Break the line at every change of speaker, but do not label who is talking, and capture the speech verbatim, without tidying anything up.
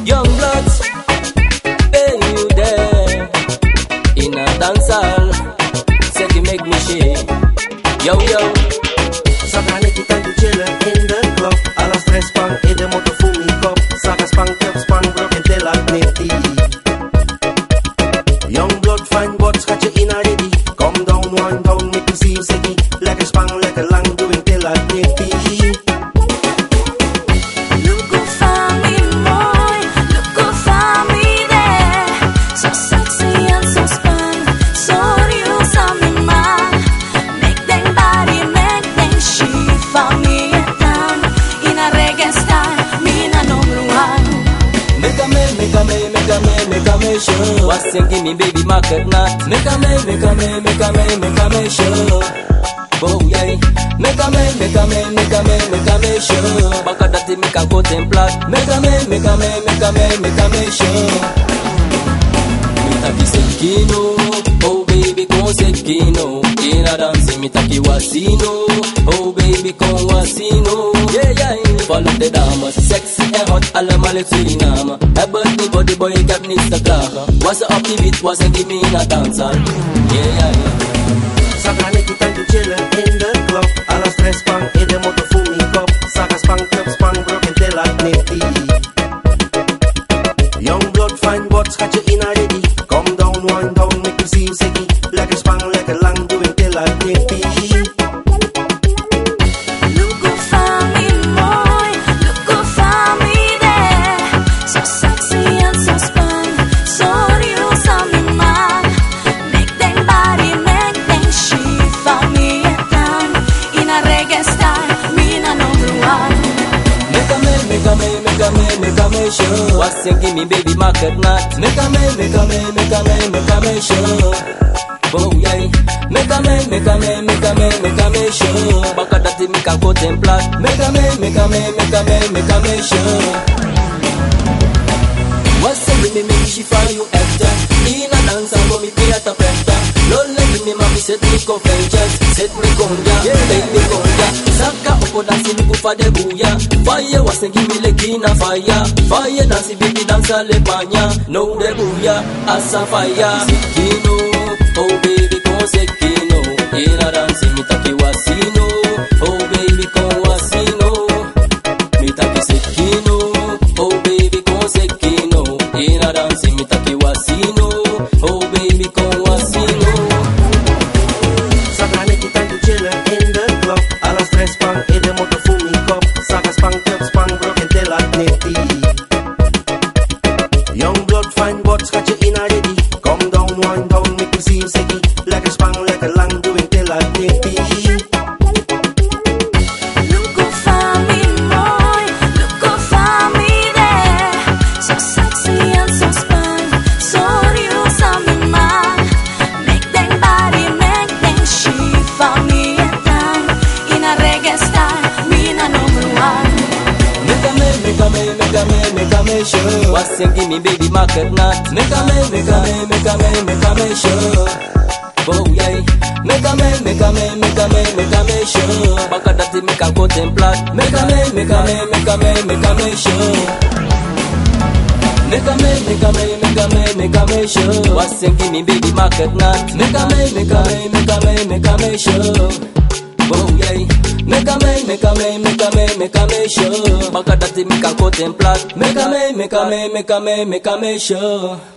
Young bloods, hey you there in a dance hall, said you make me shake. Yo yo,
Saka nakita you chillin' in the club. Alla stress pang in de motor full me cup. Saka spang club spang broken till at nifty. Young blood fine but scratch you in already. Come down one down make you see you sicky. Like a spang like a lang doing till at nifty.
What's give me baby market nut? Make a me, make a me, make a me, make a me show. Oh yeah, make a me, make a me, make a me, make a me show. Baka dati make a coat and plot. Make a me, make a me, make a me, make a me show. Mitaki sekino, oh baby con sekino. Ina dansi mitaki wasino, oh baby con wasino. Yeah yeah, follow the damas, sexy and hot, alla maletinama. Ebony body boy got needs the clock. What's up the beat, what's give me in a dancer? Yeah yeah yeah.
Saka nakita you chillin' in the club. Alla stress pang in de motor full me cup. Saka spang club spang broken till at nifty. Young blood fine but scratch you in already. Come down one down make you see you sicky. Like a spang like a lang doing till at nifty.
What's give me baby market nut? Make a me, make a me, make a me, make a me show. Oh yeah, make a me, make a me, make a me, make a me show. Baka dati make a coat and plot. Make a me, make a me, make a me, make a me show. What's give me make she find you after? In a dance and go me pay at a pressure. Lol give me mommy set me confessions, set me konja, baby konja. Saka opo dansi mi kufa de buya. Fire was give me like in a fire. Fire dansi baby dansa le panya. No de buya asa fire. Sekino, oh baby con sekino. Ina dansi mitaki wasino, oh baby con wasino. Mitaki sekino, oh baby con sekino. Ina dansi mitaki wasino, oh baby con wasino.
Saka nakita you chillin' in the club. Alla stress pang in de motor full me cup. Saka spang club spang broken till at nifty. Young blood fine but scratch you in already. Come down one down make you see you sicky. Like a spang like a lang doing till at nifty.
What's give me baby market nut? Make a me, make a me, make a me, make a me show. Oh yeah, make a me, make a me, make a me, make a me show. Baka dati make a coat and plot. Make a me, make a me, make a me, make a me show. Make a me, make a me, make a me, make a me show. What's give me baby market nut? Make a me, make a me, make a me, make a me show. Oh yeah, make a me, make a me, make a me, make a me show. Baka dati make a coat and plot. Make a me, make a me, make a me, make a me show.